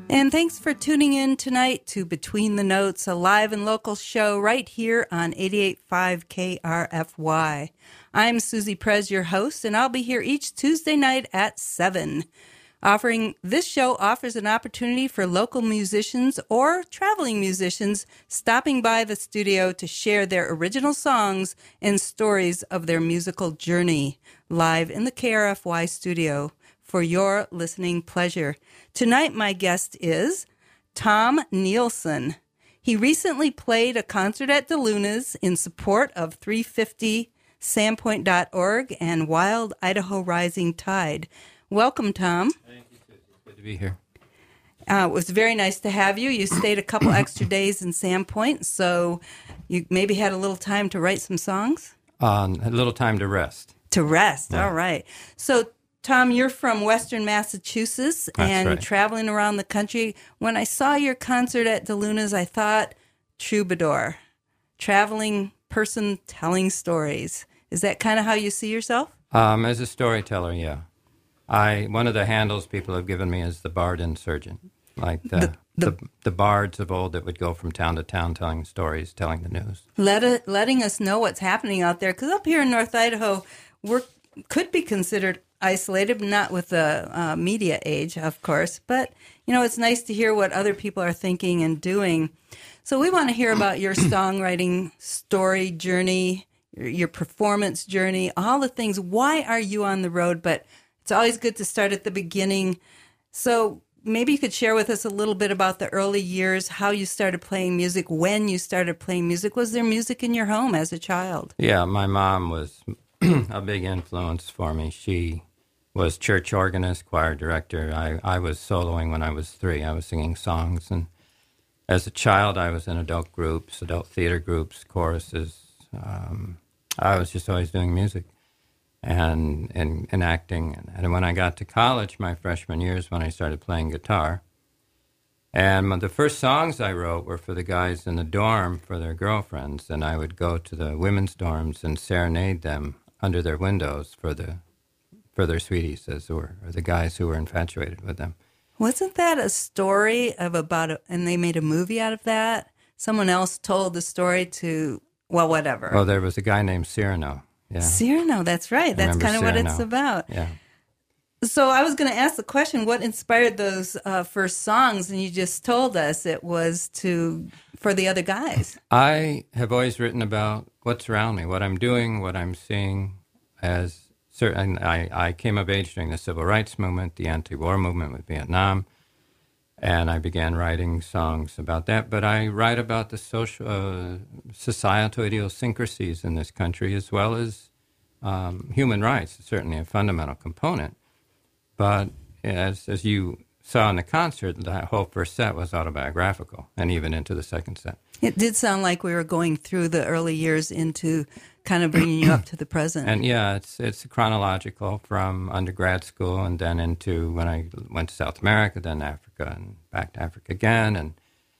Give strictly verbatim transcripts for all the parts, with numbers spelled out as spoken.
And thanks for tuning in tonight to Between the Notes, a live and local show right here on eighty-eight point five K R F Y. I'm Susie Prez, your host, and I'll be here each Tuesday night at seven. Offering this show offers an opportunity for local musicians or traveling musicians stopping by the studio to share their original songs and stories of their musical journey live in the K R F Y studio for your listening pleasure. Tonight, my guest is Tom Nielsen. He recently played a concert at DeLuna's in support of three fifty Sandpoint dot org and Wild Idaho Rising Tide. Welcome, Tom. Thank you, Susie. It's good to be here. Uh, it was very nice to have you. You stayed a couple extra days in Sandpoint, so you maybe had a little time to write some songs? Um, a little time to rest. To rest, Yeah. all right. So, Tom, you're from Western Massachusetts That's and right. traveling around the country. When I saw your concert at DeLuna's, I thought troubadour, traveling person telling stories. Is that kind of how you see yourself? Um, as a storyteller, yeah. I one of the handles people have given me is the bard insurgent, like the The- the- the, the bards of old that would go from town to town telling stories, telling the news. Let it, letting us know what's happening out there. Because up here in North Idaho, we're could be considered isolated, not with the uh, media age, of course. But, you know, it's nice to hear what other people are thinking and doing. So we want to hear about your songwriting story journey, your, your performance journey, all the things. Why are you on the road? But it's always good to start at the beginning. So maybe you could share with us a little bit about the early years, how you started playing music, when you started playing music. Was there music in your home as a child? Yeah, my mom was a big influence for me. She was church organist, choir director. I, I was soloing when I was three. I was singing songs. And as a child, I was in adult groups, adult theater groups, choruses. Um, I was just always doing music and, and, and acting. And, and when I got to college, my freshman year is when I started playing guitar. And the first songs I wrote were for the guys in the dorm for their girlfriends. And I would go to the women's dorms and serenade them under their windows for the for their sweeties, as were, or the guys who were infatuated with them. Wasn't that a story of about, a, and they made a movie out of that? Someone else told the story to, well, whatever. Oh, there was a guy named Cyrano. Yeah, Cyrano, that's right. That's remember kind of what it's Cyrano. about. yeah. So I was going to ask the question, what inspired those uh, first songs? And you just told us it was to for the other guys. I have always written about what's around me, what I'm doing, what I'm seeing. As certain, I, I came of age during the civil rights movement, the anti-war movement with Vietnam, and I began writing songs about that. But I write about the social, uh, societal idiosyncrasies in this country, as well as um, human rights. It's certainly a fundamental component. But as as you saw in the concert, the whole first set was autobiographical, and even into the second set. It did sound like we were going through the early years into kind of bringing you up to the present. And yeah, it's it's chronological from undergrad school and then into when I went to South America, then Africa, and back to Africa again, and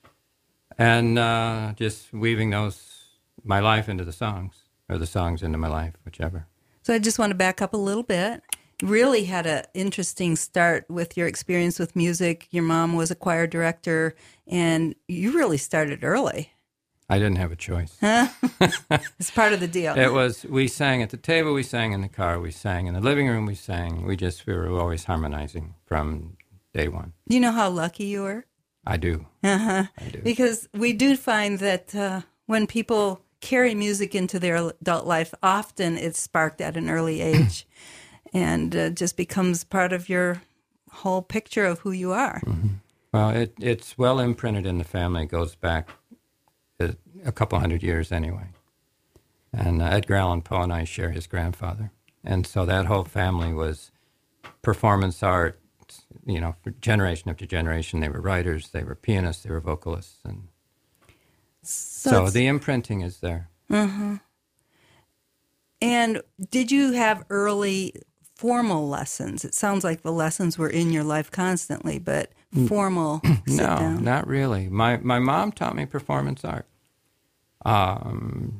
and uh, just weaving those my life into the songs, or the songs into my life, whichever. So I just want to back up a little bit. You really had an interesting start with your experience with music. Your mom was a choir director, and you really started early. I didn't have a choice. Huh? It's part of the deal. It was, we sang at the table, we sang in the car, we sang in the living room, we sang. We just, we were always harmonizing from day one. Do you know how lucky you were? I do. Uh-huh. I do. Because we do find that uh, when people carry music into their adult life, often it's sparked at an early age and uh, just becomes part of your whole picture of who you are. Mm-hmm. Well, it, it's well imprinted in the family. It goes back a, a couple hundred years anyway. And uh, Edgar Allan Poe and I share his grandfather. And so that whole family was performance art, you know, for generation after generation. They were writers, they were pianists, they were vocalists. And So, so it's- the imprinting is there. Mhm. And did you have early formal lessons? It sounds like the lessons were in your life constantly, but formal sit No, down. not really. My my mom taught me performance art. Um,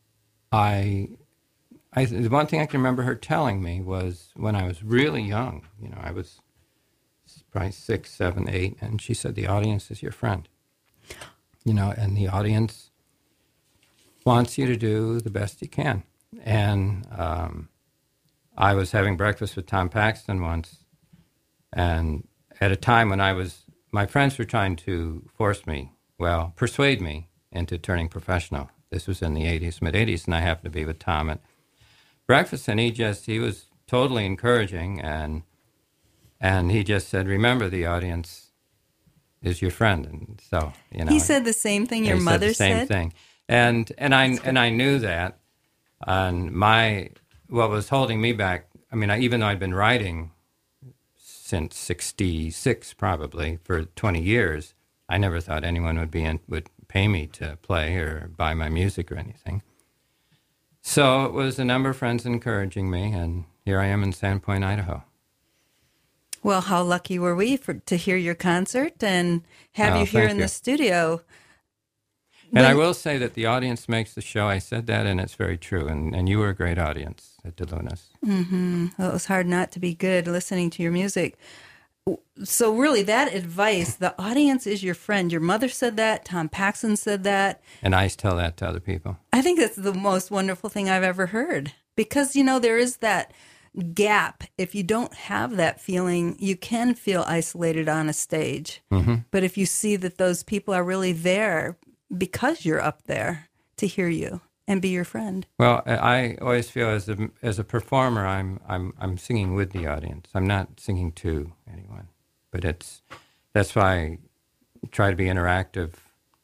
I, I the one thing I can remember her telling me was when I was really young. You know, I was probably six, seven, eight, and she said, the audience is your friend. You know, and the audience wants you to do the best you can. And um, I was having breakfast with Tom Paxton once, and at a time when I was, my friends were trying to force me, well, persuade me into turning professional. This was in the eighties, mid-eighties, and I happened to be with Tom at breakfast, and he just, he was totally encouraging, and and he just said, remember, the audience is your friend. And so, you know. He said the same thing your he mother said. the same said? thing. And, and, I, and I knew that. And my, what was holding me back, I mean, I, even though I'd been writing since sixty-six probably for twenty years, I never thought anyone would be in, would pay me to play or buy my music or anything. So it was a number of friends encouraging me, and here I am in Sandpoint, Idaho. Well, how lucky were we for, to hear your concert and have Oh, you here thank in you. the studio. And When- I will say that the audience makes the show. I said that, and it's very true. And, and you were a great audience at DeLuna's. Mm-hmm. Well, it was hard not to be good listening to your music. So really, that advice, the audience is your friend. Your mother said that. Tom Paxton said that. And I tell that to other people. I think that's the most wonderful thing I've ever heard. Because, you know, there is that gap. If you don't have that feeling, you can feel isolated on a stage. Mm-hmm. But if you see that those people are really there because you're up there to hear you and be your friend. Well, I always feel as a as a performer, I'm I'm I'm singing with the audience. I'm not singing to anyone, but it's that's why I try to be interactive,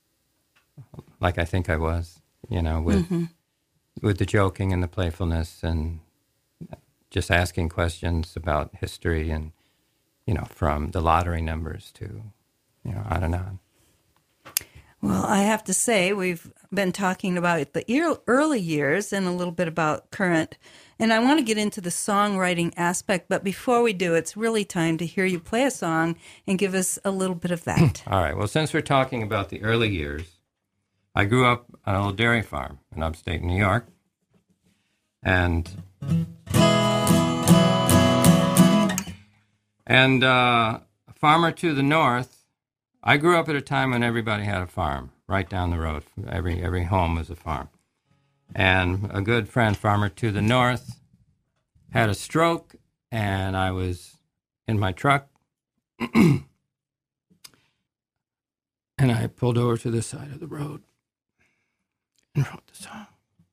like I think I was, you know, with Mm-hmm. with the joking and the playfulness and just asking questions about history and, you know, from the lottery numbers to, you know, on and on. Well, I have to say, we've been talking about the ear- early years and a little bit about current, and I want to get into the songwriting aspect, but before we do, it's really time to hear you play a song and give us a little bit of that. All right. Well, since we're talking about the early years, I grew up on a little dairy farm in upstate New York, and and uh, a farmer to the north. I grew up at a time when everybody had a farm right down the road. Every every home was a farm. And a good friend, farmer to the north, had a stroke, and I was in my truck, and I pulled over to the side of the road and wrote the song.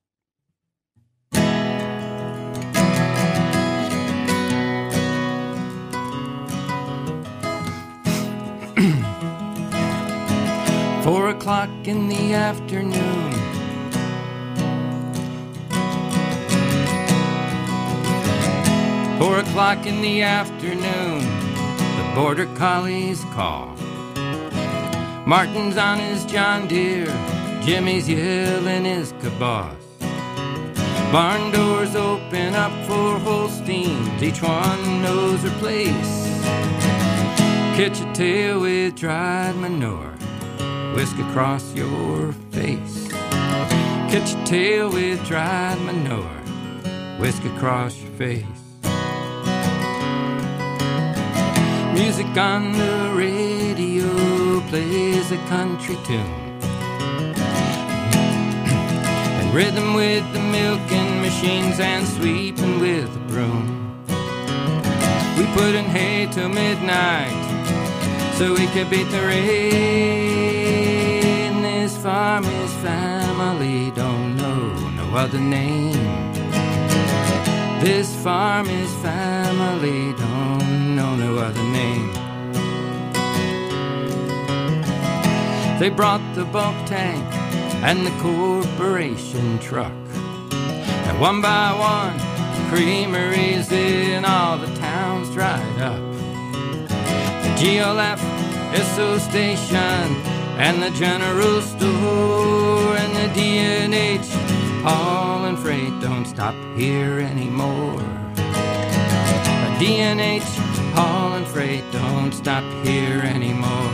Four o'clock in the afternoon, Four o'clock in the afternoon, the border collies call. Martin's on his John Deere, Jimmy's yelling his caboose. Barn doors open up for Holsteins, each one knows her place. Catch a tail with dried manure, whisk across your face. Catch a tail with dried manure, whisk across your face. Music on the radio plays a country tune, and rhythm with the milking machines and sweeping with the broom. We put in hay till midnight so we could beat the rain. This farm is family, don't know no other name. This farm is family, don't know no other name. They brought the bulk tank and the corporation truck, and one by one, creameries in all the towns dried up. The G L F, S O station, and the general store, and the D and H, hauling freight don't stop here anymore. The D and H, hauling freight don't stop here anymore.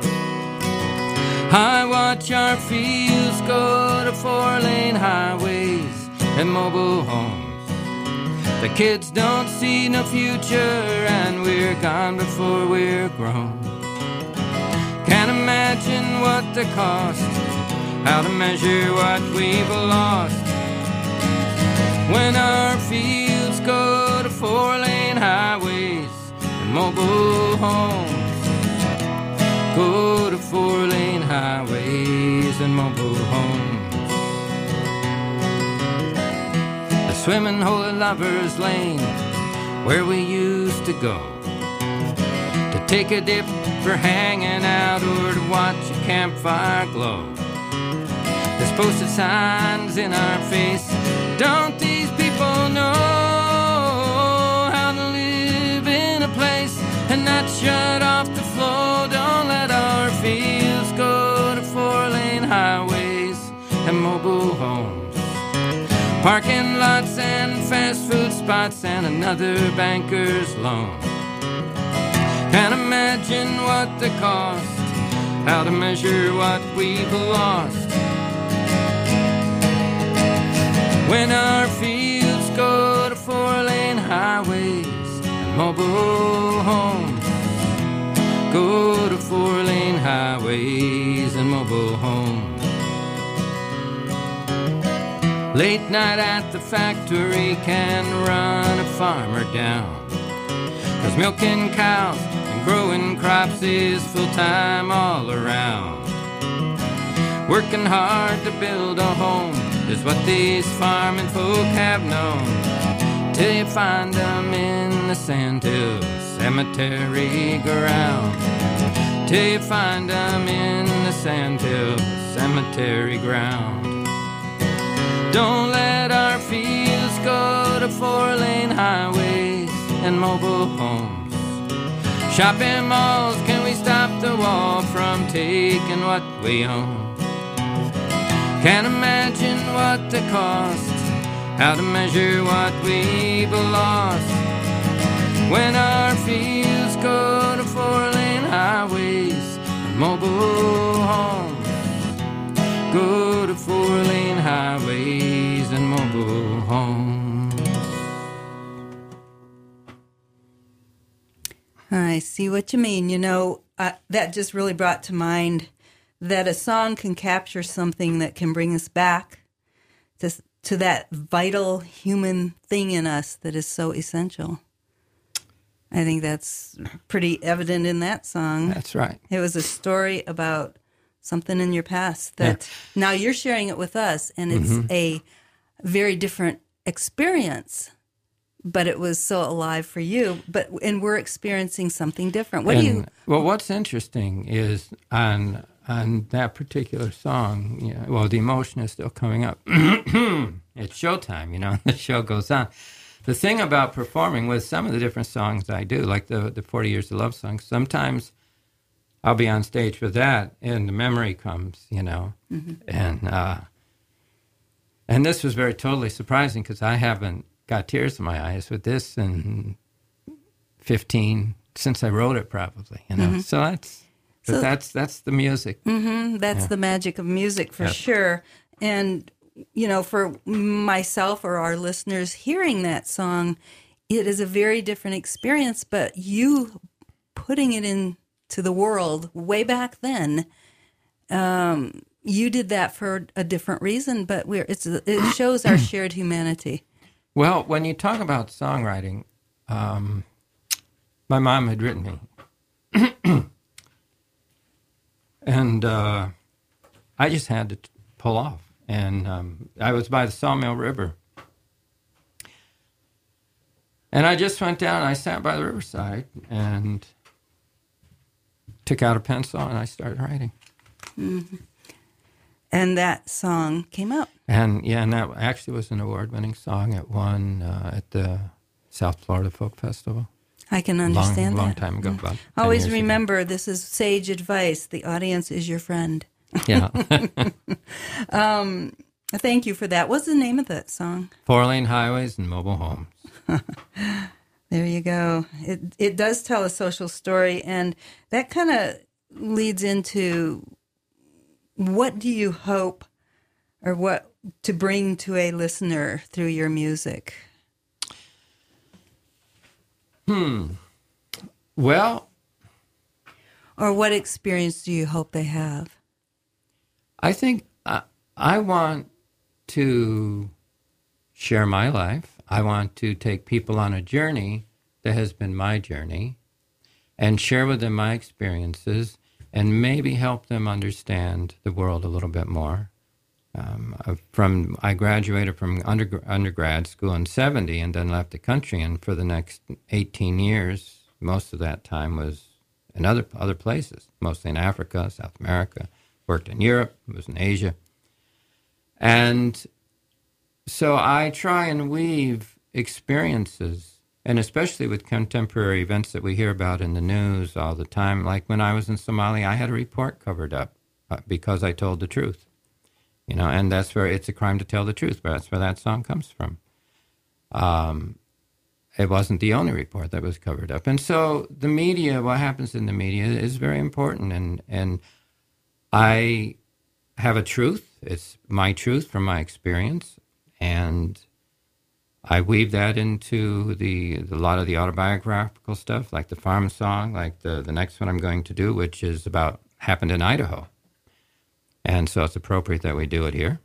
I watch our fields go to four-lane highways and mobile homes. The kids don't see no future, and we're gone around before we're grown. Can't imagine what the cost, how to measure what we've lost. When our fields go to four-lane highways and mobile homes, go to four-lane highways and mobile homes. The swimming hole at Lover's Lane, where we used to go to take a dip for hanging out or to watch a campfire glow. There's posted signs in our face. Don't these people know how to live in a place and not shut off the flow? Don't let our fields go to four-lane highways and mobile homes, parking lots and fast food spots and another banker's loan. Can't imagine what the cost, how to measure what we've lost. When our fields go to four-lane highways and mobile homes, go to four-lane highways and mobile homes. Late night at the factory can run a farmer down, 'cause milking cows and growing crops is full-time all around. Working hard to build a home is what these farming folk have known, till you find them in the sandhill cemetery ground. Till you find them in the sandhill cemetery ground. Don't let our fields go to four-lane highways and mobile homes. Shopping malls, can we stop the wall from taking what we own? Can't imagine what the cost, how to measure what we've lost. When our fields go to four-lane highways and mobile homes, go to four-lane highways and mobile homes. I see what you mean. You know, uh, that just really brought to mind that a song can capture something that can bring us back to, to that vital human thing in us that is so essential. I think that's pretty evident in that song. That's right. It was a story about something in your past that yeah. now you're sharing it with us, and it's mm-hmm. a very different experience, but it was so alive for you. But and we're experiencing something different. What and, do you? Well, what's interesting is on on that particular song. You know, well, the emotion is still coming up. It's showtime, you know. The show goes on. The thing about performing with some of the different songs I do, like the the forty Years of Love songs, sometimes I'll be on stage with that, and the memory comes, you know, mm-hmm. and uh, and this was very totally surprising because I haven't got tears in my eyes with this in fifteen since I wrote it, probably, you know. Mm-hmm. So that's but so, that's that's the music. Mm-hmm, that's yeah. the magic of music for yep. sure, and. You know, for myself or our listeners hearing that song, it is a very different experience, but you putting it into the world way back then, um, you did that for a different reason, but we're, it's, it shows our shared humanity. Well, when you talk about songwriting, um, my mom had written me, and uh, I just had to t- pull off. And um, I was by the Sawmill River. And I just went down, I sat by the riverside and took out a pencil and I started writing. Mm-hmm. And that song came out. And yeah, and that actually was an award-winning song. It won uh, at the South Florida Folk Festival. I can understand long, that. Long time ago. About Always remember, ago. This is sage advice. The audience is your friend. Yeah. um, thank you for that. What's the name of that song? Four-Lane Highways and Mobile Homes. There you go. It it does tell a social story, and that kind of leads into what do you hope or what to bring to a listener through your music? Hmm. Well, or what experience do you hope they have? I think I, I want to share my life. I want to take people on a journey that has been my journey and share with them my experiences and maybe help them understand the world a little bit more. Um, from I graduated from under, undergrad school in seventy and then left the country, and for the next eighteen years, most of that time was in other other places, mostly in Africa, South America, worked in Europe, was in Asia. And so I try and weave experiences, and especially with contemporary events that we hear about in the news all the time. Like when I was in Somalia, I had a report covered up uh, because I told the truth. You know, and that's where it's a crime to tell the truth, but that's where that song comes from. Um, it wasn't the only report that was covered up. And so the media, what happens in the media is very important. And, and I have a truth. It's my truth from my experience. And I weave that into the, the a lot of the autobiographical stuff, like the farm song, like the, the next one I'm going to do, which is about, happened in Idaho. And so it's appropriate that we do it here.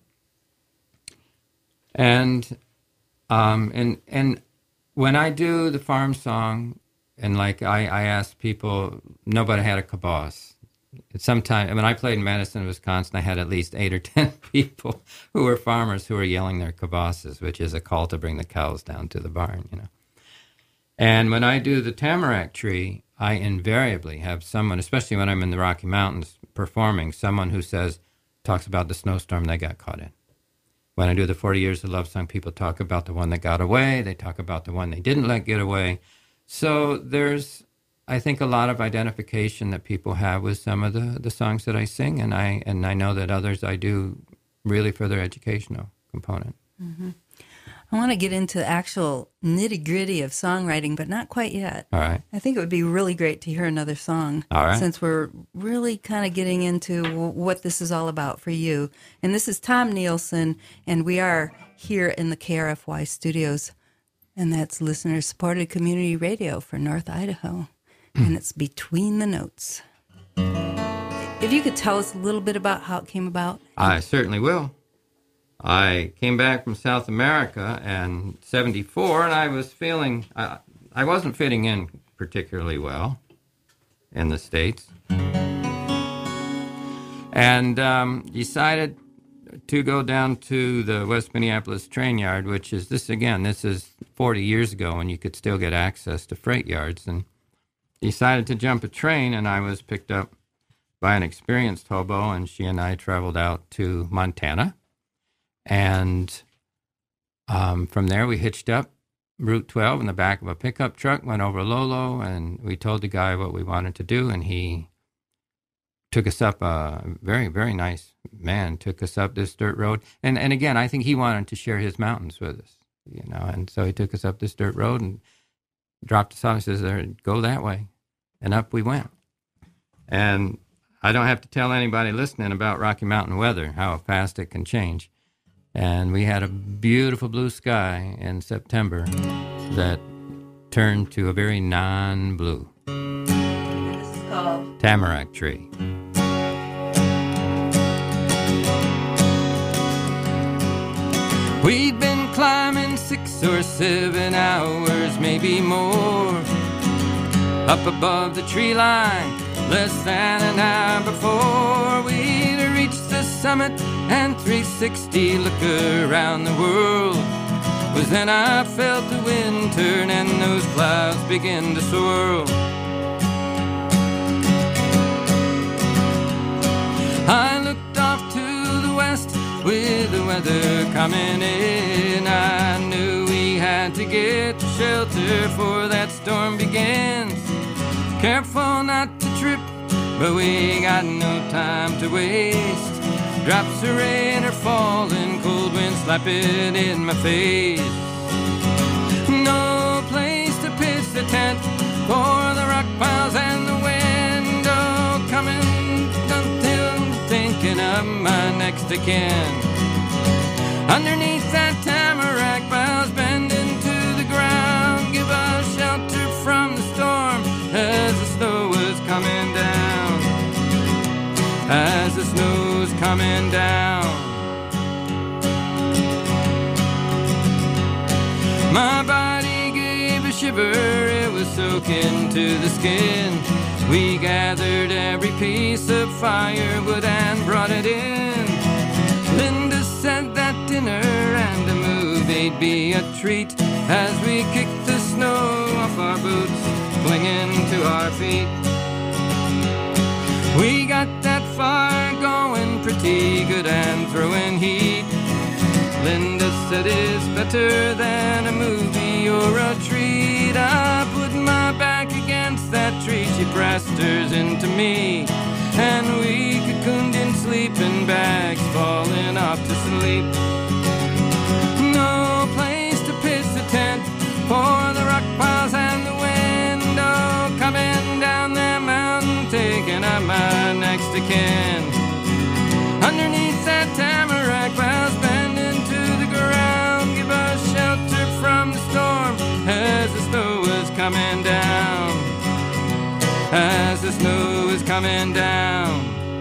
And um, and and when I do the farm song, and like I, I ask people, nobody had a caboose. Sometime when I played in Madison, Wisconsin, I had at least eight or ten people who were farmers who were yelling their cabooses, which is a call to bring the cows down to the barn, you know. And when I do the tamarack tree, I invariably have someone, especially when I'm in the Rocky Mountains performing, someone who says, talks about the snowstorm they got caught in. When I do the forty Years of Love song, people talk about the one that got away. They talk about the one they didn't let get away. So there's, I think, a lot of identification that people have with some of the, the songs that I sing, and I and I know that others I do really for their educational component. Mm-hmm. I want to get into the actual nitty-gritty of songwriting, but not quite yet. All right. I think it would be really great to hear another song. All right. Since we're really kind of getting into w- what this is all about for you. And this is Tom Nielsen, and we are here in the K R F Y studios, and that's listener-supported community radio for North Idaho. And it's Between the Notes. If you could tell us a little bit about how it came about. I certainly will. I came back from South America in seventy-four, and I was feeling, I, I wasn't fitting in particularly well in the States. And um, decided to go down to the West Minneapolis train yard, which is, this again, this is forty years ago when you could still get access to freight yards, and decided to jump a train, and I was picked up by an experienced hobo, and she and I traveled out to Montana. And um, from there, we hitched up Route twelve in the back of a pickup truck, went over Lolo, and we told the guy what we wanted to do, and he took us up, a very, very nice man, took us up this dirt road. And, and again, I think he wanted to share his mountains with us, you know, and so he took us up this dirt road and dropped us off and says, there, go that way. And up we went. And I don't have to tell anybody listening about Rocky Mountain weather, how fast it can change. And we had a beautiful blue sky in September that turned to a very non-blue. This is called Tamarack Tree. We'd been climbing six or seven hours, maybe more, up above the tree line, less than an hour before we'd reached the summit, and three sixty look around the world was then I felt the wind turn and those clouds begin to swirl. I looked off to the west with the weather coming in. I knew we had to get to shelter for that storm begins. Careful not to trip, but we got no time to waste. Drops of rain are falling, cold wind slapping in my face. No place to pitch the tent for the rock piles and the window coming until thinking of my next of kin. Underneath that tamarack boughs bending to the ground, give us shelter from the storm as coming down, as the snow's coming down. My body gave a shiver, it was soaking to the skin. We gathered every piece of firewood and brought it in. Linda said that dinner and a movie'd be a treat, as we kicked the snow off our boots, clinging to our feet. We got that fire going pretty good and throwing heat. Linda said it's better than a movie or a treat. I put my back against that tree, she pressed hers into me, and we cocooned in sleeping bags, falling off to sleep. No place to pitch the tent for the rock piles and the window, coming down the mountain, taking up my next of kin. Underneath that tamarack boughs bending to the ground, give us shelter from the storm as the snow was coming down, as the snow is coming down.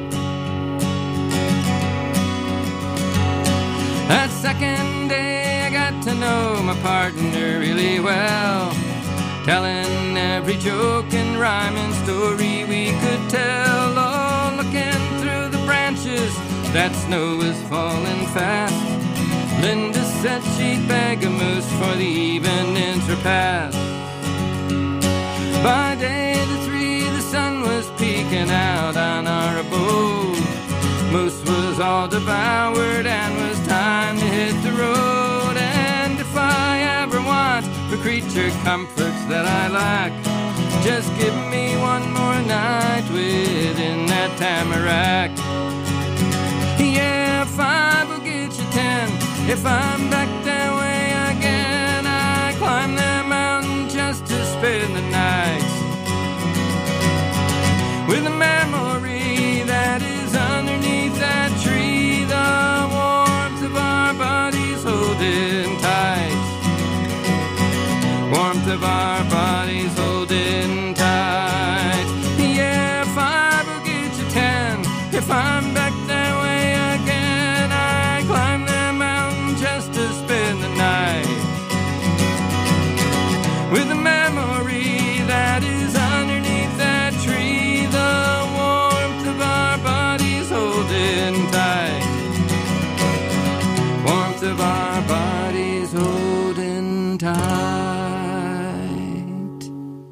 That second day I got to know my partner really well, telling every joke and rhyming story we could tell. Oh, looking through the branches, that snow was falling fast. Linda said she'd bag a moose for the evening's repast. By day the three, the sun was peeking out on our abode. Moose was all devoured and was time to hit the road. And if I ever want for creature comforts that I lack, just give me one more night within that tamarack. Yeah, five will get you ten. If I'm back that way again, I climb that mountain just to spend the night with a memory that is underneath that tree, the warmth of our bodies holding tight, warmth of our bodies holding tight. Yeah, five will get you ten. If I'm back that way again, I climb that mountain just to spend the night with a memory that is underneath that tree, the warmth of our bodies holding tight, warmth of our bodies holding tight.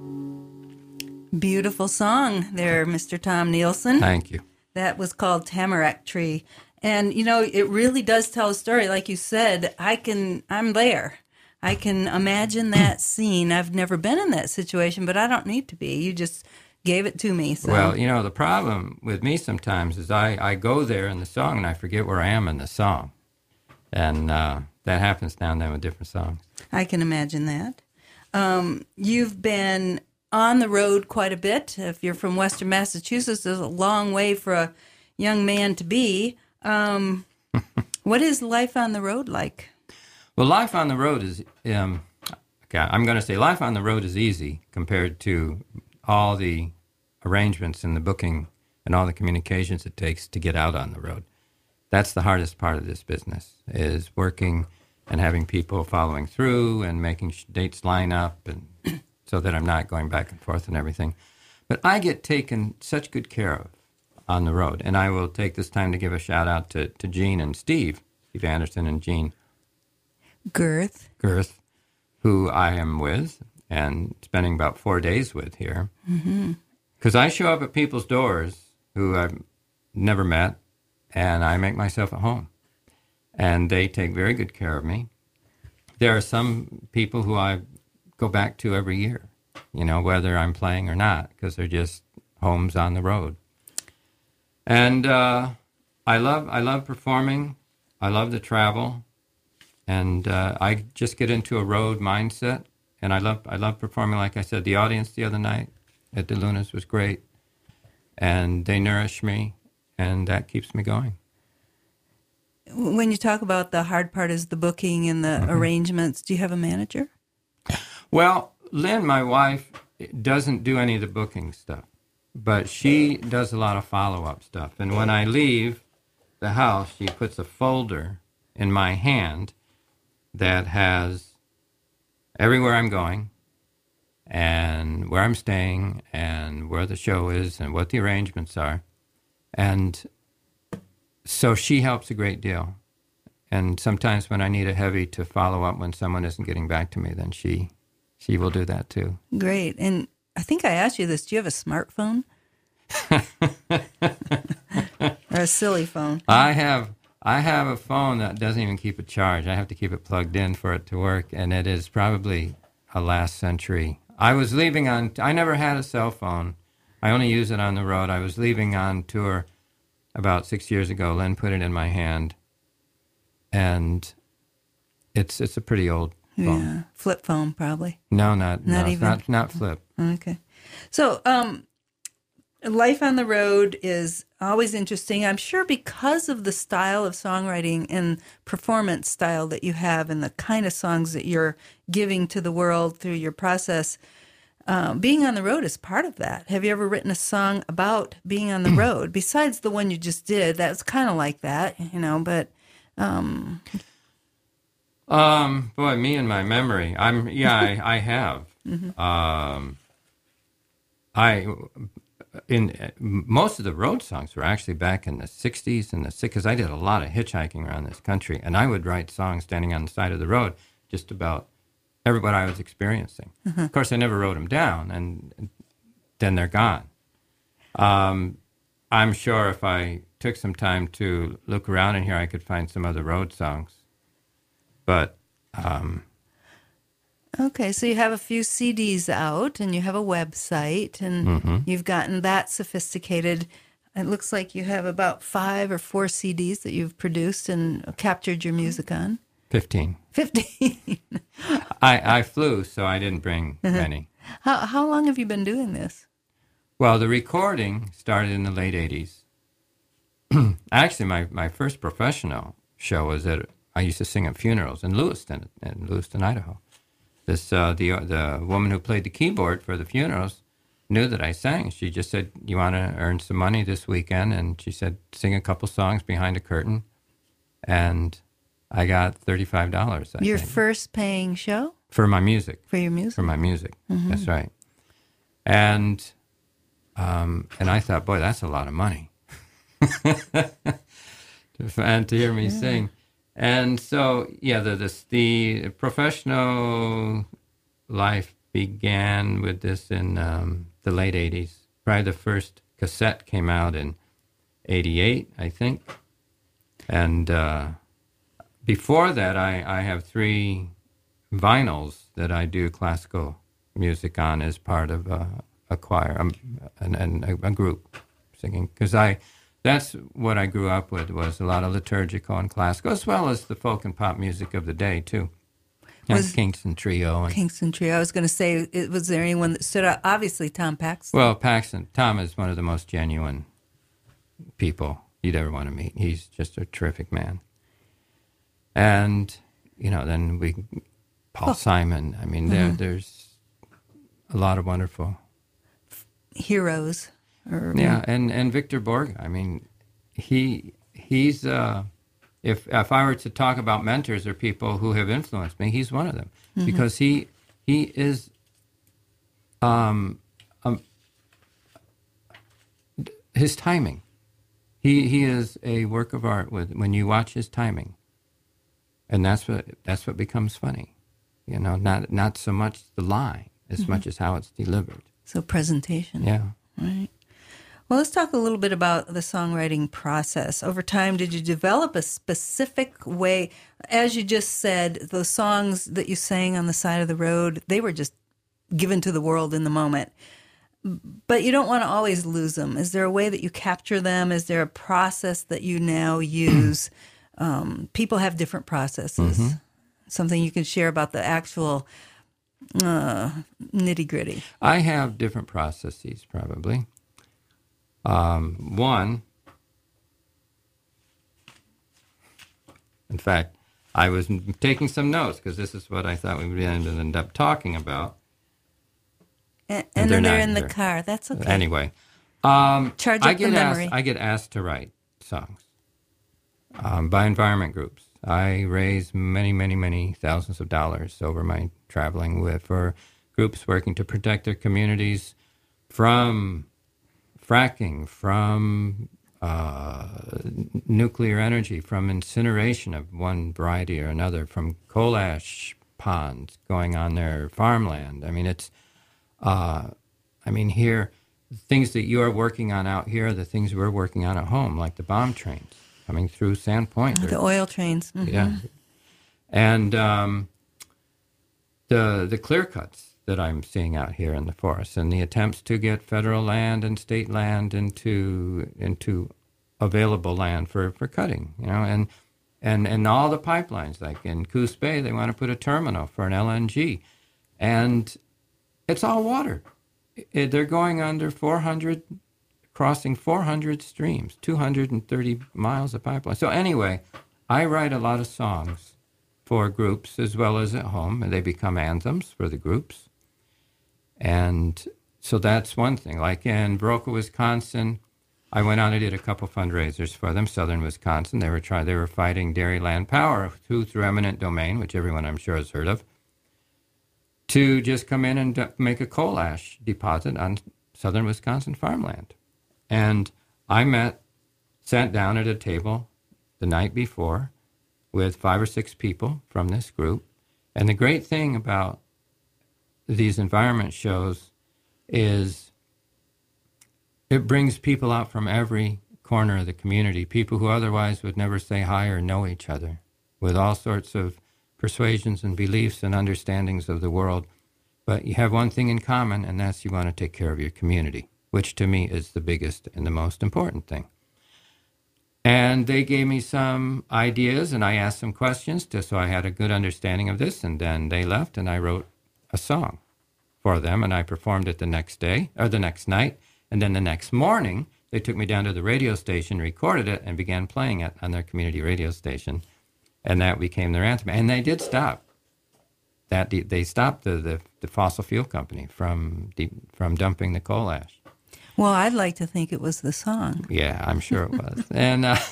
Beautiful song there, Mister Tom Nielsen. Thank you. That was called Tamarack Tree. And, you know, it really does tell a story. Like you said, I can, I'm there. I can imagine that scene. I've never been in that situation, but I don't need to be. You just gave it to me. So. Well, you know, the problem with me sometimes is I, I go there in the song and I forget where I am in the song. And uh, that happens now and then with different songs. I can imagine that. Um, you've been on the road quite a bit. If you're from Western Massachusetts, there's a long way for a young man to be. Um, what is life on the road like? Well, life on the road is, um, okay, I'm going to say life on the road is easy compared to all the arrangements and the booking and all the communications it takes to get out on the road. That's the hardest part of this business, is working and having people following through and making dates line up, and so that I'm not going back and forth and everything. But I get taken such good care of on the road, and I will take this time to give a shout out to, to Gene and Steve, Steve Anderson and Gene Girth. Girth, who I am with and spending about four days with here. Because mm-hmm. I show up at people's doors who I've never met, and I make myself at home. And they take very good care of me. There are some people who I go back to every year, you know, whether I'm playing or not, because they're just homes on the road. And uh, I love I love performing. I love to travel. And uh, I just get into a road mindset, and I love I love performing. Like I said, the audience the other night at the Lunas was great, and they nourish me, and that keeps me going. When you talk about the hard part is the booking and the mm-hmm. arrangements, do you have a manager? Well, Lynn, my wife, doesn't do any of the booking stuff. but she does a lot of follow-up stuff. And when I leave the house, she puts a folder in my hand that has everywhere I'm going and where I'm staying and where the show is and what the arrangements are. And so she helps a great deal. And sometimes when I need a heavy to follow up when someone isn't getting back to me, then she she will do that too. Great. And I think I asked you this. Do you have a smartphone? Or a silly phone? I have I have a phone that doesn't even keep a charge. I have to keep it plugged in for it to work, and it is probably a last century. I was leaving on, I never had a cell phone. I only use it on the road. I was leaving on tour about six years ago. Lynn put it in my hand, and it's it's a pretty old phone. Yeah, flip phone probably. No, not Not no, even? not not flip. Okay. So, um, life on the road is always interesting. I'm sure because of the style of songwriting and performance style that you have and the kind of songs that you're giving to the world through your process, um, being on the road is part of that. Have you ever written a song about being on the road besides the one you just did? That was kind of like that, you know, but... Um, Um, boy, me and my memory. I'm yeah, I, I have. Mm-hmm. Um, I in most of the road songs were actually back in the sixties and the six because I did a lot of hitchhiking around this country, and I would write songs standing on the side of the road just about everybody I was experiencing. Mm-hmm. Of course, I never wrote them down, and then they're gone. Um, I'm sure if I took some time to look around in here, I could find some other road songs. But um, okay, so you have a few C Ds out, and you have a website, and mm-hmm. you've gotten that sophisticated. It looks like you have about five or four C Ds that you've produced and captured your music on. fifteen. Fifteen. I, I flew, so I didn't bring many. How how long have you been doing this? Well, the recording started in the late eighties. Actually, my, my first professional show was at I used to sing at funerals in Lewiston, in Lewiston, Idaho. This uh, the the woman who played the keyboard for the funerals knew that I sang. She just said, "You want to earn some money this weekend?" And she said, "Sing a couple songs behind a curtain." And I got thirty-five dollars. Your think, first paying show for my music. for your music? For my music, Mm-hmm. that's right. And um, and I thought, boy, that's a lot of money. And to hear me yeah. sing. And so, yeah, the, the the professional life began with this in um, the late eighties. Probably the first cassette came out in eighty-eight, I think. And uh, before that, I, I have three vinyls that I do classical music on as part of uh, a choir um, and, and a, a group singing. Because I... That's what I grew up with, was a lot of liturgical and classical, as well as the folk and pop music of the day, too. Was and Kingston Trio. And, Kingston Trio. I was going to say, it, was there anyone that stood out? Obviously, Tom Paxton. Well, Paxton. Tom is one of the most genuine people you'd ever want to meet. He's just a terrific man. And, you know, then we, Paul oh. Simon. I mean, there, mm-hmm. there's a lot of wonderful heroes. Or, yeah, and, and Victor Borge. I mean, he he's uh, if if I were to talk about mentors or people who have influenced me, he's one of them mm-hmm. because he he is um, um his timing. He he is a work of art with when you watch his timing, and that's what that's what becomes funny, you know. Not not so much the line as mm-hmm. much as how it's delivered. So presentation. Yeah. Right. Well, let's talk a little bit about the songwriting process. Over time, did you develop a specific way? As you just said, those songs that you sang on the side of the road, they were just given to the world in the moment. But you don't want to always lose them. Is there a way that you capture them? Is there a process that you now use? um, people have different processes. Mm-hmm. Something you can share about the actual uh, nitty-gritty. I have different processes, probably. Um, one, in fact, I was taking some notes because this is what I thought we would end up talking about. And, and, and they're, they're in the car. That's okay. Anyway, Um, Charge up I get the asked. memory. I get asked to write songs um, by environment groups. I raise many, many, many thousands of dollars over my traveling with for groups working to protect their communities from fracking, from uh, nuclear energy, from incineration of one variety or another, from coal ash ponds going on their farmland. I mean, it's, uh, I mean, here, things that you are working on out here are the things we're working on at home, like the bomb trains coming through Sandpoint. Oh, the oil trains. Mm-hmm. Yeah. And um, the the clear cuts that I'm seeing out here in the forest, and the attempts to get federal land and state land into into available land for, for cutting, you know, and and and all the pipelines, like in Coos Bay, they want to put a terminal for an L N G, and it's all water. It, they're going under four hundred, crossing four hundred streams, two hundred thirty miles of pipeline. So anyway, I write a lot of songs for groups as well as at home, and they become anthems for the groups. And so that's one thing. Like in Baroka, Wisconsin, I went on and did a couple fundraisers for them. Southern Wisconsin, they were trying, they were fighting Dairyland Power, who through eminent domain, which everyone I'm sure has heard of, to just come in and make a coal ash deposit on Southern Wisconsin farmland. And I met, sat down at a table the night before with five or six people from this group. And the great thing about these environment shows is it brings people out from every corner of the community, people who otherwise would never say hi or know each other, with all sorts of persuasions and beliefs and understandings of the world. But you have one thing in common, and that's you want to take care of your community, which to me is the biggest and the most important thing. And they gave me some ideas, and I asked some questions, to, so I had a good understanding of this. And then they left, and I wrote a song for them, and I performed it the next day, or the next night. And then the next morning, they took me down to the radio station, recorded it, and began playing it on their community radio station. And that became their anthem. And they did stop. That they stopped the, the, the fossil fuel company from from dumping the coal ash. Well, I'd like to think it was the song. Yeah, I'm sure it was. and uh,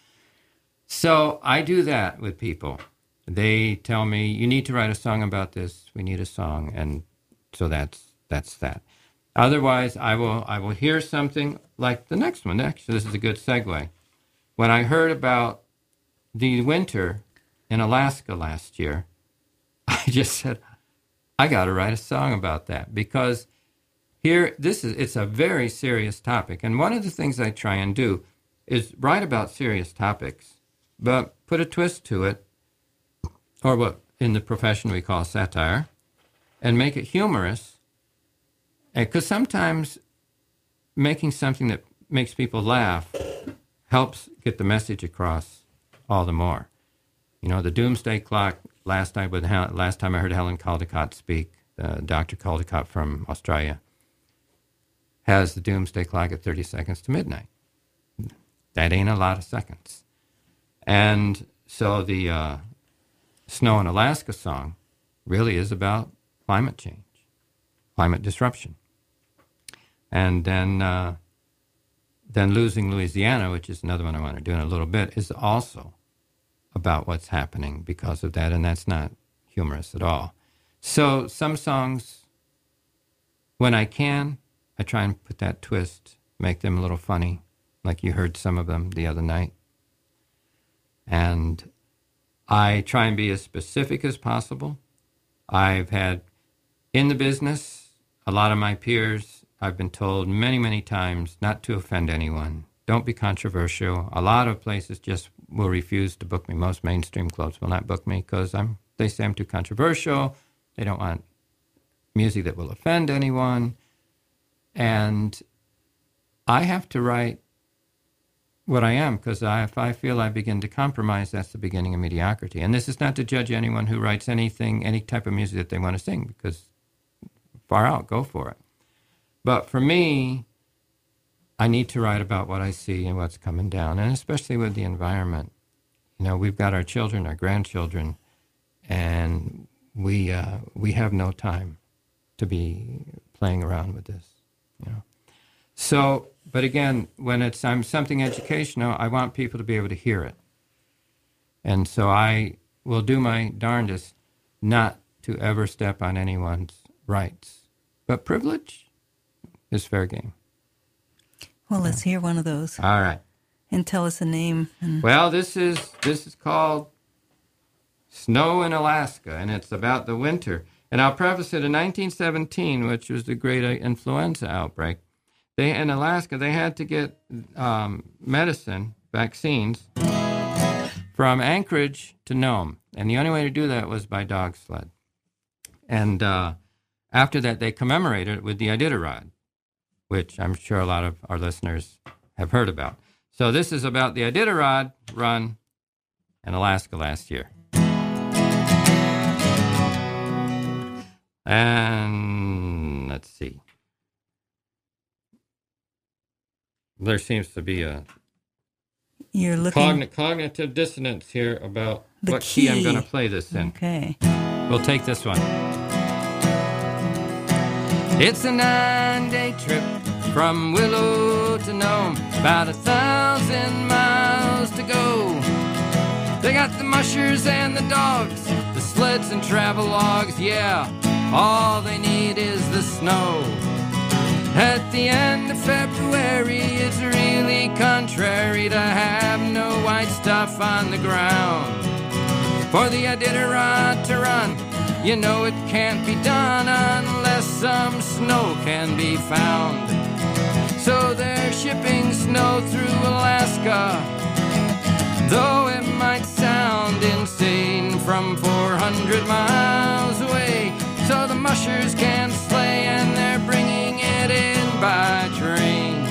so I do that with people. They tell me, you need to write a song about this. We need a song. And so that's that's that. Otherwise, I will I will hear something like the next one. Actually, this is a good segue. When I heard about the winter in Alaska last year, I just said, I got to write a song about that, because here, this is it's a very serious topic. And one of the things I try and do is write about serious topics, but put a twist to it, or what in the profession we call satire, and make it humorous. Because sometimes making something that makes people laugh helps get the message across all the more. You know, the doomsday clock, last time, with Hel- last time I heard Helen Caldicott speak, uh, Doctor Caldicott from Australia, has the doomsday clock at thirty seconds to midnight. That ain't a lot of seconds. And so the uh, Snow in Alaska song really is about climate change, climate disruption. And then uh, then Losing Louisiana, which is another one I want to do in a little bit, is also about what's happening because of that, and that's not humorous at all. So some songs, when I can, I try and put that twist, make them a little funny, like you heard some of them the other night. And I try and be as specific as possible. I've had, in the business, a lot of my peers, I've been told many, many times not to offend anyone. Don't be controversial. A lot of places just will refuse to book me. Most mainstream clubs will not book me because I'm. They say I'm too controversial. They don't want music that will offend anyone. And I have to write what I am, because I, if I feel I begin to compromise, that's the beginning of mediocrity. And this is not to judge anyone who writes anything, any type of music that they want to sing, because far out, go for it. But for me, I need to write about what I see and what's coming down, and especially with the environment. You know, we've got our children, our grandchildren, and we uh, we have no time to be playing around with this. You know, so but again, when it's I'm something educational, I want people to be able to hear it. And so I will do my darndest not to ever step on anyone's rights. But privilege is fair game. Well, let's hear one of those. All right. And tell us a name. And... Well, this is this is called Snow in Alaska, and it's about the winter. And I'll preface it, in nineteen seventeen, which was the great influenza outbreak, they in Alaska, they had to get um, medicine, vaccines, from Anchorage to Nome. And the only way to do that was by dog sled. And uh, after that, they commemorated it with the Iditarod, which I'm sure a lot of our listeners have heard about. So this is about the Iditarod run in Alaska last year. And let's see. There seems to be a You're looking cogn- cognitive dissonance here about the what key. key I'm going to play this in. Okay. We'll take this one. It's a nine-day trip from Willow to Nome, about a thousand miles to go. They got the mushers and the dogs, the sleds and travel logs, yeah, all they need is the snow. At the end of February, it's really contrary to have no white stuff on the ground. For the Iditarod to run, you know it can't be done unless some snow can be found. So they're shipping snow through Alaska, though it might sound insane, from four hundred miles away. So the mushers can sleigh, and they're bringing it in by train.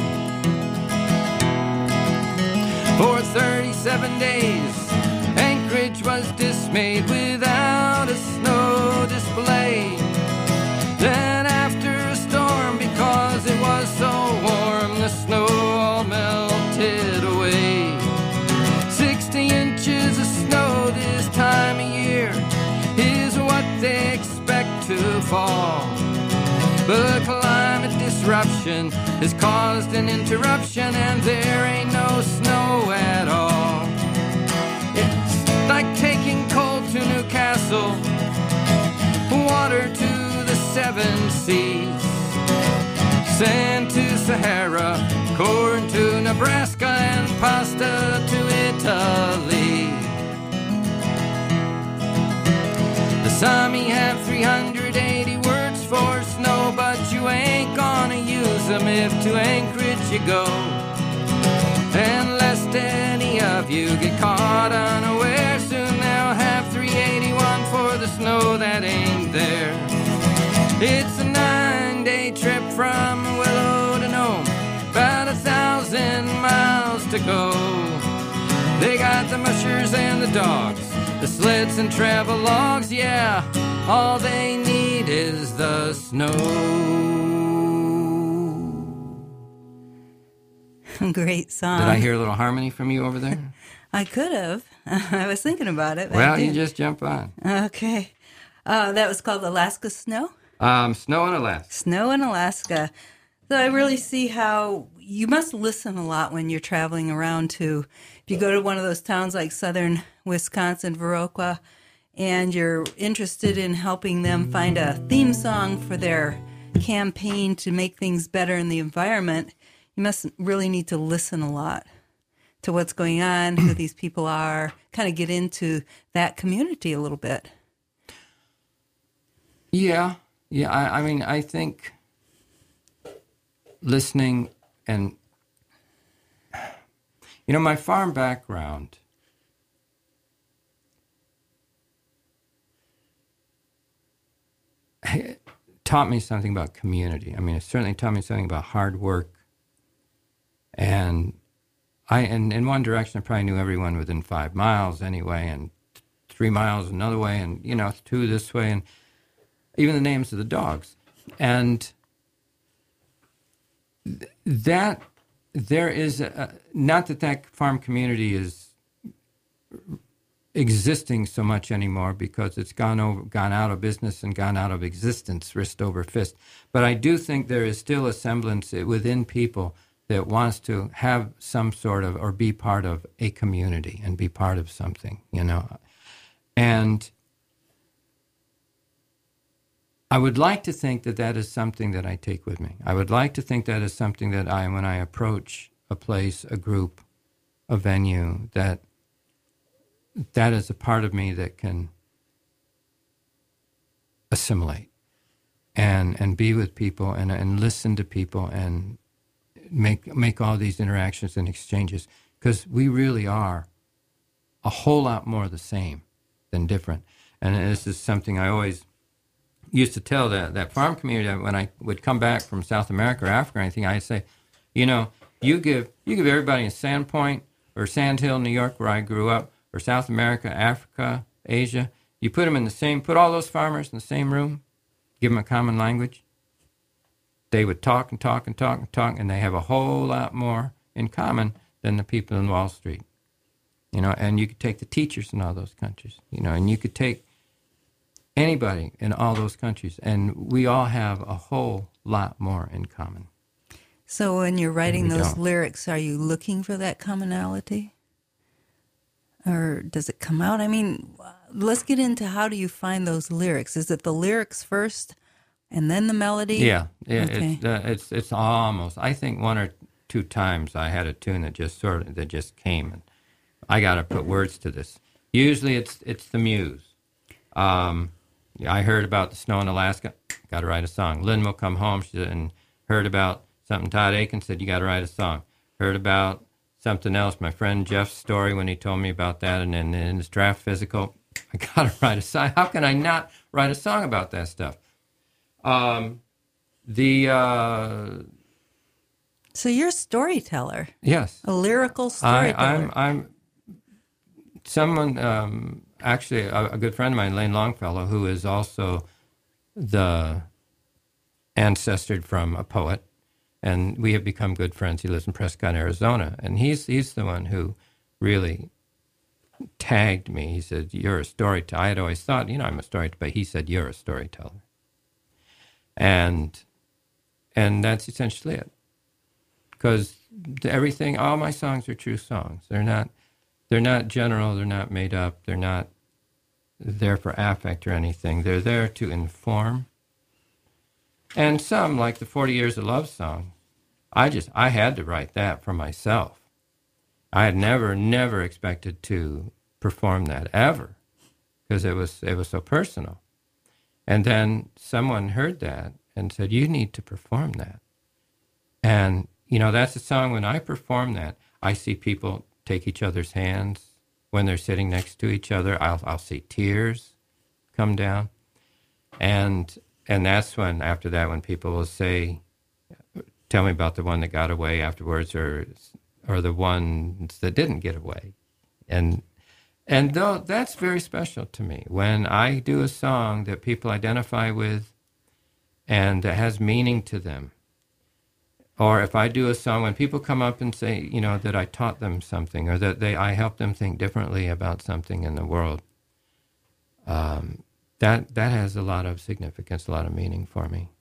For thirty-seven days, Anchorage was dismayed without a snow display. Then after a storm, because it was so warm, the snow all melted away. Sixty inches of snow this time of year is what they expect to fall. But climate disruption has caused an interruption, and there ain't no snow at all. It's like taking coal to Newcastle, water to the seven seas, sand to Sahara, corn to Nebraska, and pasta to Italy. The Sami have three hundred eighty words for snow, but you ain't gonna use them if to Anchorage you go. And lest any of you get caught unaware, soon they'll have three eighty-one for the snow that ain't there. It's a nine-day trip from Willow to Nome, about a thousand miles to go. They got the mushers and the dogs, the sleds and travel logs, yeah, all they need is the snow. Great song. Did I hear a little harmony from you over there? I could have. I was thinking about it. Well, you just jump on. Okay. Uh, that was called Alaska Snow? Um, Snow in Alaska. Snow in Alaska. So I really see how you must listen a lot when you're traveling around to, if you go to one of those towns like southern Wisconsin, Viroqua, and you're interested in helping them find a theme song for their campaign to make things better in the environment, you must really need to listen a lot to what's going on, who these people are, kind of get into that community a little bit. Yeah, yeah. I, I mean, I think listening and, you know, my farm background taught me something about community. I mean, it certainly taught me something about hard work. And I, in, in one direction, I probably knew everyone within five miles anyway, and three miles another way, and, you know, two this way, and even the names of the dogs. And th- that, there is, a, not that that farm community is existing so much anymore because it's gone over, gone out of business and gone out of existence, wrist over fist. But I do think there is still a semblance within people that wants to have some sort of, or be part of a community and be part of something, you know. And I would like to think that that is something that I take with me. I would like to think that is something that I, when I approach a place, a group, a venue, that that is a part of me that can assimilate and and be with people and and listen to people and make make all these interactions and exchanges, because we really are a whole lot more the same than different. And this is something I always used to tell that that farm community when I would come back from South America or Africa or anything. I'd say, you know, you give you give everybody in Sandpoint or Sandhill, New York, where I grew up, or South America, Africa, Asia, you put them in the same, put all those farmers in the same room, give them a common language, they would talk and talk and talk and talk, and they have a whole lot more in common than the people in Wall Street. You know, and you could take the teachers in all those countries, you know, and you could take anybody in all those countries, and we all have a whole lot more in common. So when you're writing those don't. lyrics, are you looking for that commonality? Or does it come out? I mean, let's get into how do you find those lyrics? Is it the lyrics first and then the melody? Yeah, yeah Okay. it's, uh, it's it's almost, I think one or two times I had a tune that just sort of, that just came, and I got to put words to this. Usually it's it's the muse. Um, I heard about the snow in Alaska, got to write a song. Lynn will come home she, and heard about something Todd Aiken said, you got to write a song. Heard about something else, my friend Jeff's story when he told me about that, and then in his draft physical, I got to write a song. How can I not write a song about that stuff? Um, the uh, So you're a storyteller, yes, a lyrical I, storyteller. I'm I'm someone um, actually a, a good friend of mine, Lane Longfellow, who is also the ancestor from a poet. And we have become good friends. He lives in Prescott, Arizona. And he's he's the one who really tagged me. He said, you're a storyteller. I had always thought, you know, I'm a storyteller. But he said, you're a storyteller. And and that's essentially it. Because everything, all my songs are true songs. They're not, they're not general. They're not made up. They're not there for affect or anything. They're there to inform. And some, like the forty Years of Love song, I just, I had to write that for myself. I had never, never expected to perform that, ever, because it was, it was so personal. And then someone heard that and said, you need to perform that. And, you know, that's a song, when I perform that, I see people take each other's hands when they're sitting next to each other. I'll, I'll see tears come down. And... And that's when, after that, when people will say, tell me about the one that got away afterwards, or or the ones that didn't get away. And and though that's very special to me. When I do a song that people identify with and that has meaning to them, or if I do a song when people come up and say, you know, that I taught them something, or that they I helped them think differently about something in the world, um, That that has a lot of significance, a lot of meaning for me.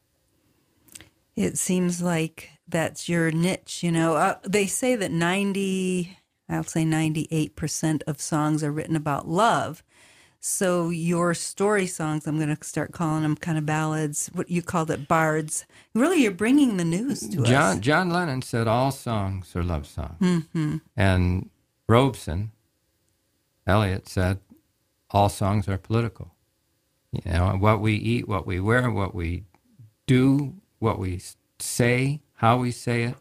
It seems like that's your niche, you know. Uh, they say that ninety, I'll say ninety-eight percent of songs are written about love. So your story songs, I'm going to start calling them kind of ballads, what you called it, bards. Really, you're bringing the news to John, us. John Lennon said all songs are love songs. Mm-hmm. And Robeson, Elliot, said all songs are political. You know, what we eat, what we wear, what we do, what we say, how we say it,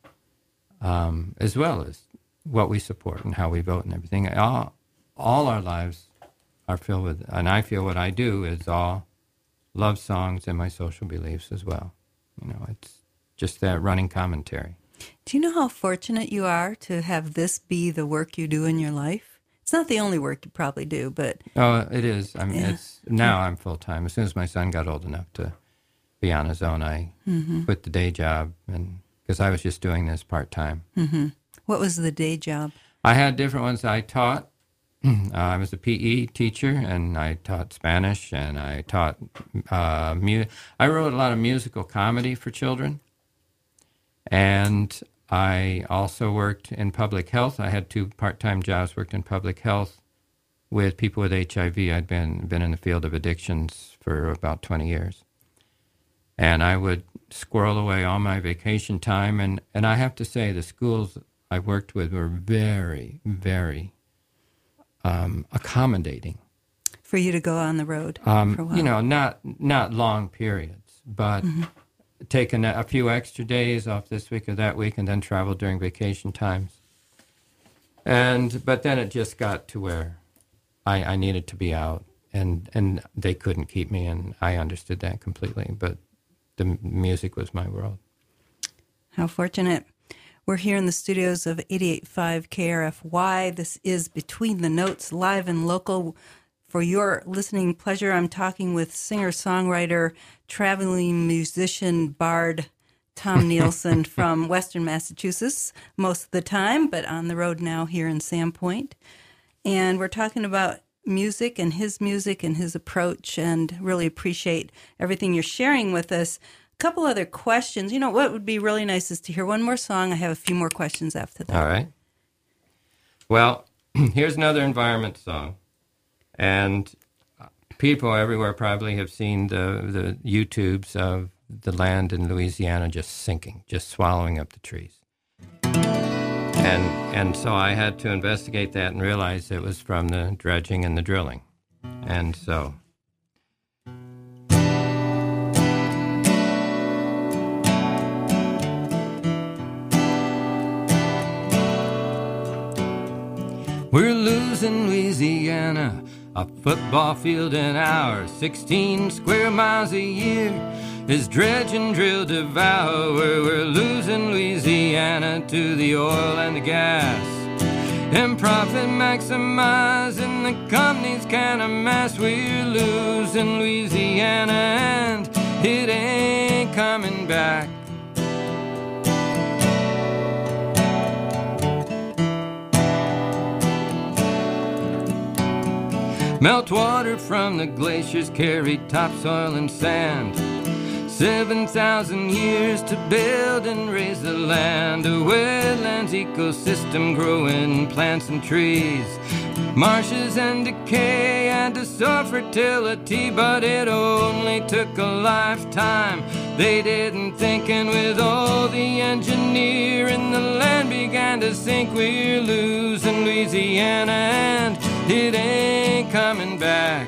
um, as well as what we support and how we vote and everything. All, all our lives are filled with, and I feel what I do is all love songs and my social beliefs as well. You know, it's just that running commentary. Do you know how fortunate you are to have this be the work you do in your life? It's not the only work you probably do, but... Oh, it is. I mean, Yeah. it's now I'm full-time. As soon as my son got old enough to be on his own, I Mm-hmm. quit the day job, and because I was just doing this part-time. Mm-hmm. What was the day job? I had different ones I taught. Uh, I was a P E teacher, and I taught Spanish, and I taught... Uh, mu- I wrote a lot of musical comedy for children, and I also worked in public health. I had two part-time jobs, worked in public health with people with H I V. I'd been been in the field of addictions for about twenty years. And I would squirrel away all my vacation time. And, and I have to say, the schools I worked with were very, very um, accommodating. For you to go on the road um, for a while. You know, not not long periods, but mm-hmm. taking a, a few extra days off this week or that week and then travel during vacation times. And but then it just got to where I, I needed to be out, and, and they couldn't keep me, and I understood that completely. But the music was my world. How fortunate. We're here in the studios of eighty-eight point five K R F Y. This is Between the Notes, live and local. For your listening pleasure, I'm talking with singer-songwriter, traveling musician, bard, Tom Nielsen from Western Massachusetts most of the time, but on the road now here in Sandpoint. And we're talking about music and his music and his approach, and really appreciate everything you're sharing with us. A couple other questions. You know, what would be really nice is to hear one more song. I have a few more questions after that. All right. Well, here's another environment song. And people everywhere probably have seen the, the YouTubes of the land in Louisiana just sinking, just swallowing up the trees. And and so I had to investigate that and realize it was from the dredging and the drilling. And so... We're losing Louisiana, a football field an hour, sixteen square miles a year. Is dredge and drill devour. We're losing Louisiana to the oil and the gas. And profit maximizing the companies can amass. We're losing Louisiana and it ain't coming back. Meltwater from the glaciers carried topsoil and sand. Seven thousand years to build and raise the land. A wetlands ecosystem growing plants and trees. Marshes and decay and to soil fertility, but it only took a lifetime. They didn't think, and with all the engineering, the land began to sink. We're losing Louisiana and it ain't coming back.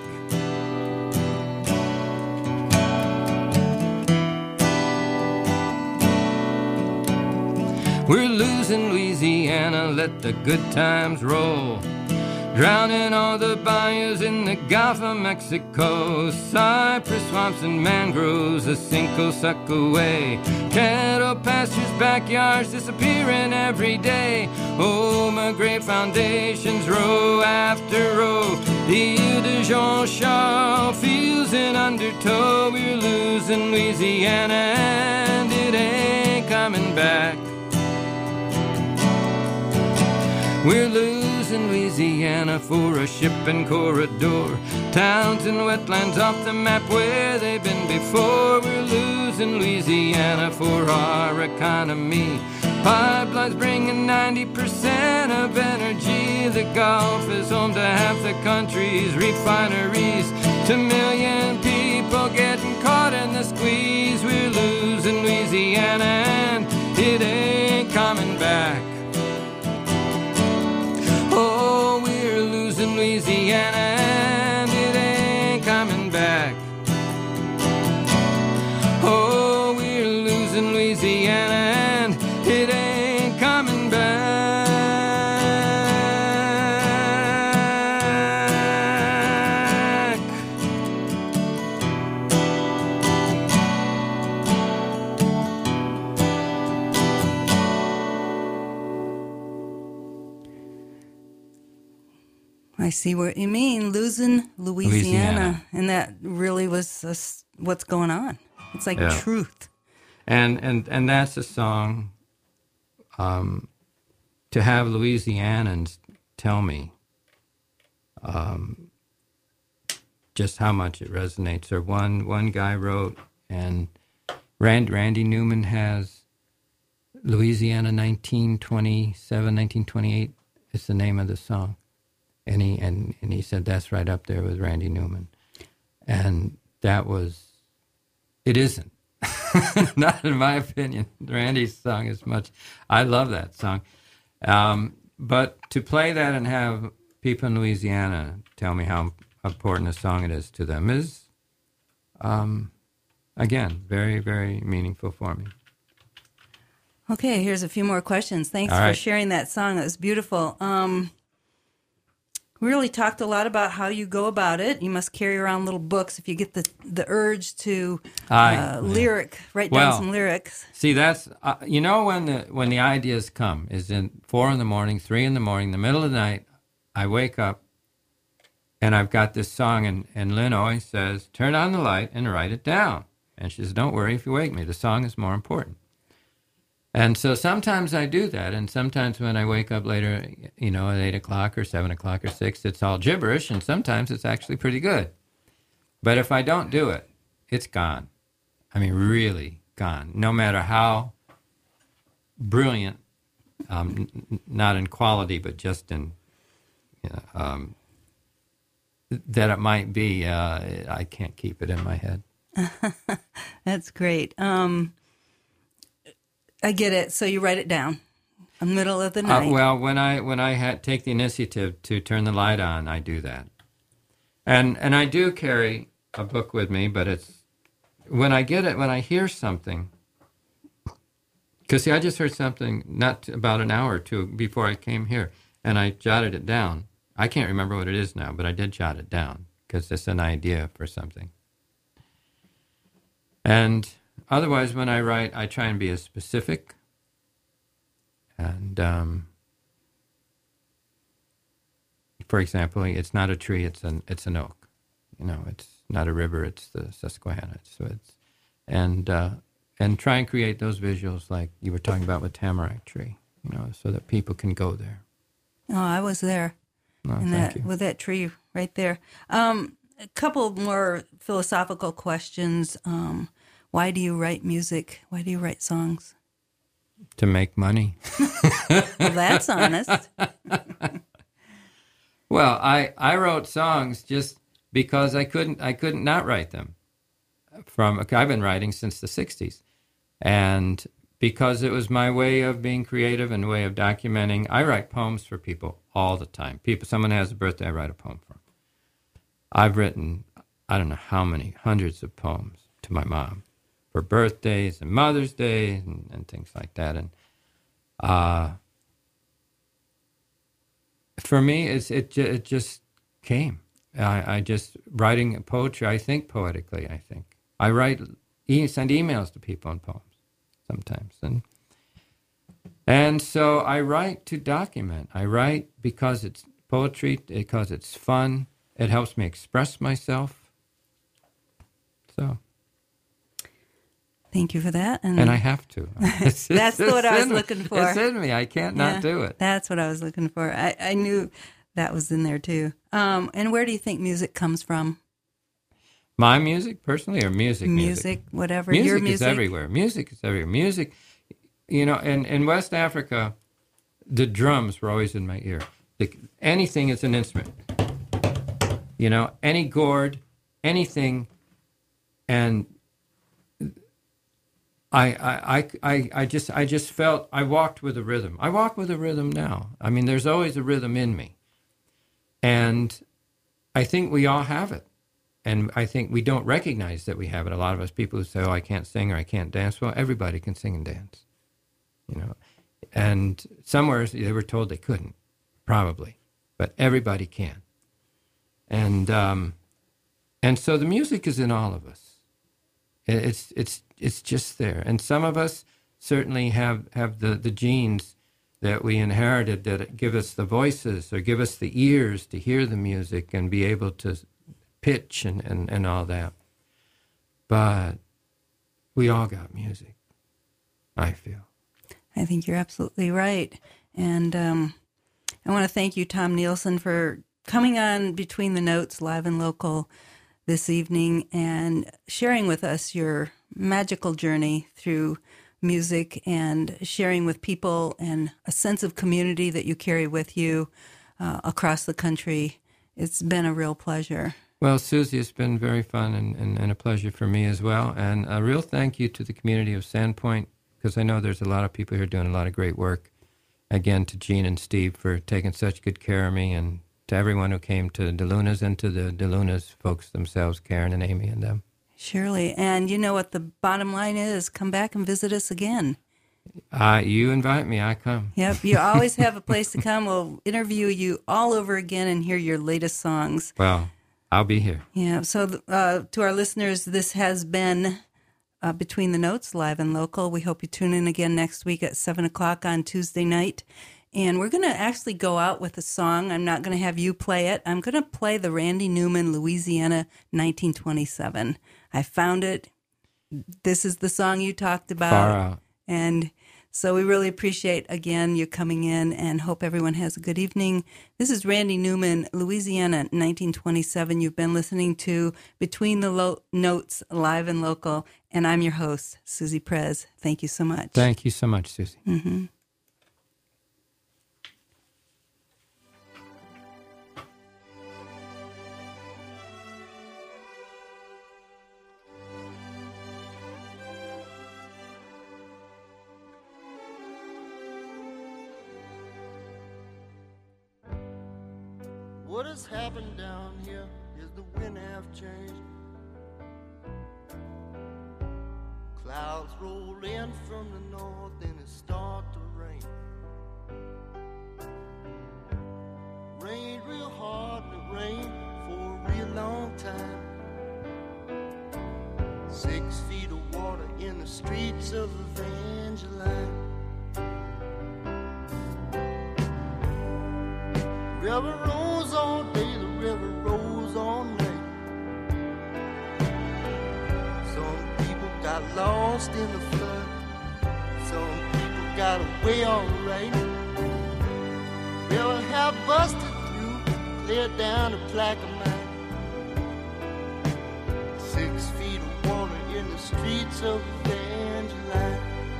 We're losing Louisiana, let the good times roll. Drowning all the bayous in the Gulf of Mexico. Cypress swamps and mangroves, the Cinco suck away. Cattle pastures, backyards disappearing every day. Oh, my great foundations, row after row. The Ile de Jean Charles fields in undertow. We're losing Louisiana and it ain't coming back. We're losing Louisiana for a shipping corridor. Towns and wetlands off the map where they've been before. We're losing Louisiana for our economy. Pipelines bringing ninety percent of energy. The Gulf is home to half the country's refineries. Two million people getting caught in the squeeze. We're losing Louisiana and it ain't coming back. Oh, we're losing Louisiana and it ain't coming back. Oh, we're losing Louisiana and it ain't coming back. I see what you mean, losing Louisiana. Louisiana. And that really was uh, what's going on. It's like Yeah. truth. And and and that's a song um, to have Louisianans tell me um, just how much it resonates. Or one one guy wrote, and Rand, Randy Newman has Louisiana nineteen twenty-seven, nineteen twenty-eight is the name of the song. And he, and, and he said, that's right up there with Randy Newman. And that was, it isn't. Not in my opinion. Randy's song is much, I love that song. Um, but to play that and have people in Louisiana tell me how important a song it is to them is, um, again, very, very meaningful for me. Okay, here's a few more questions. Thanks All for right. sharing that song. That was beautiful. Um, we really talked a lot about how you go about it. You must carry around little books if you get the the urge to I- uh, lyric, write down Well, some lyrics. See, that's uh, you know when the when the ideas come is in four in the morning, three in the morning, the middle of the night. I wake up, and I've got this song, and and Lynn always says, "Turn on the light and write it down." And she says, "Don't worry if you wake me. The song is more important." And so sometimes I do that, and sometimes when I wake up later, you know, at eight o'clock or seven o'clock or six, it's all gibberish, and sometimes it's actually pretty good. But if I don't do it, it's gone. I mean, really gone. No matter how brilliant, um, n- not in quality, but just in, you know, um, that it might be, uh, I can't keep it in my head. That's great. Um, I get it. So you write it down in the middle of the night. Uh, well, when I when I had, take the initiative to turn the light on, I do that, and and I do carry a book with me. But it's when I get it, when I hear something. Because see, I just heard something not about an hour or two before I came here, and I jotted it down. I can't remember what it is now, but I did jot it down because it's an idea for something. And otherwise, when I write, I try and be as specific. And, um, for example, it's not a tree; it's an it's an oak. You know, it's not a river; it's the Susquehanna. So it's and uh, and try and create those visuals like you were talking about with Tamarack Tree. You know, so that people can go there. Oh, I was there. Oh, in thank that, you. with that tree right there. Um, a couple more philosophical questions. Um, why do you write music? Why do you write songs? To make money. Well, that's honest. Well, I, I wrote songs just because I couldn't I couldn't not write them. From I've been writing since the sixties, and because it was my way of being creative and way of documenting. I write poems for people all the time. People, someone has a birthday, I write a poem for them. I've written I don't know how many hundreds of poems to my mom for birthdays and Mother's Day and, and things like that. And uh, for me, it's, it ju- it just came. I, I just writing poetry. I think poetically. I think I write, e- send emails to people in poems sometimes, and and so I write to document. I write because it's poetry, because it's fun. It helps me express myself. So. Thank you for that. And, And I have to. It's, That's it's what I was in me. looking for. It's in me. I can't Yeah, not do it. That's what I was looking for. I, I knew that was in there too. Um, and where do you think music comes from? My music, personally, or music? Music, whatever. Music Your is music. everywhere. Music is everywhere. Music, you know, in, in West Africa, the drums were always in my ear. The, anything is an instrument. You know, any gourd, anything, and I, I, I, I just I just felt I walked with a rhythm. I walk with a rhythm now. I mean, there's always a rhythm in me. And I think we all have it. And I think we don't recognize that we have it. A lot of us people who say, oh, I can't sing or I can't dance. Well, everybody can sing and dance, you know. And somewhere they were told they couldn't, probably. But everybody can. And um, and so the music is in all of us. It's it's it's just there. And some of us certainly have, have the, the genes that we inherited that give us the voices or give us the ears to hear the music and be able to pitch and, and, and all that. But we all got music, I feel. I think you're absolutely right. And um, I want to thank you, Tom Nielsen, for coming on Between the Notes, live and local, this evening and sharing with us your magical journey through music and sharing with people and a sense of community that you carry with you uh, across the country. It's been a real pleasure. Well, Susie, it's been very fun and, and, and a pleasure for me as well. And a real thank you to the community of Sandpoint, because I know there's a lot of people here doing a lot of great work. Again, to Gene and Steve for taking such good care of me, and to everyone who came to DeLuna's and to the DeLuna's folks themselves, Karen and Amy and them. Surely. And you know what the bottom line is, come back and visit us again. Uh, you invite me, I come. Yep, you always have a place to come. We'll interview you all over again and hear your latest songs. Well, I'll be here. Yeah, so uh, to our listeners, this has been uh, Between the Notes, live and local. We hope you tune in again next week at seven o'clock on Tuesday night. And we're going to actually go out with a song. I'm not going to have you play it. I'm going to play the Randy Newman, Louisiana, nineteen twenty-seven. I found it. This is the song you talked about. Far out. And so we really appreciate, again, you coming in and hope everyone has a good evening. This is Randy Newman, Louisiana, nineteen twenty-seven. You've been listening to Between the Lo- Notes, live and local. And I'm your host, Susie Prez. Thank you so much. Thank you so much, Susie. Mm-hmm. What has happened down here is the wind have changed. Clouds roll in from the north and it start to rain. Rained real hard and it rained for a real long time. Six feet of water in the streets of Evangeline. River rolls all day, the river rolls all night. Some people got lost in the flood. Some people got away all right. River have busted through, cleared down the Plaquemine. Six feet of water in the streets of Evangeline.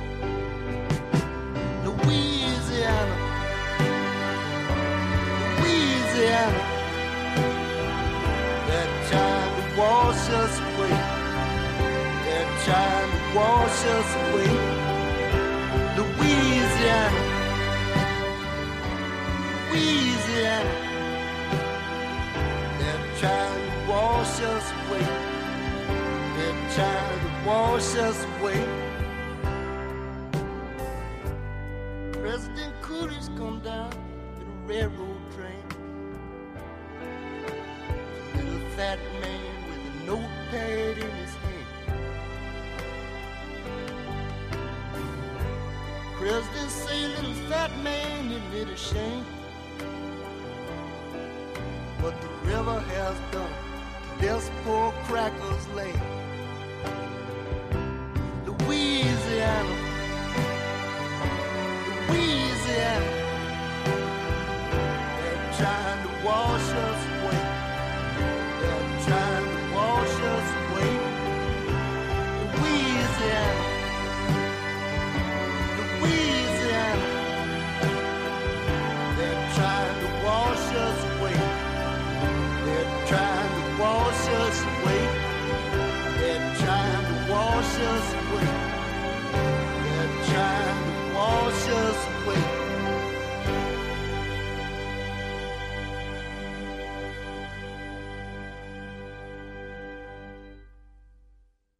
Louisiana, Louisiana, they're trying to wash us away. They're trying to wash us away. Louisiana, Louisiana, they're trying to wash us away. They're trying to wash us away. President Coolidge come down in a railroad train. A little fat man with a notepad in his hand. President say, little fat man, isn't it a shame what the river has done to this poor cracker's land? Louisiana,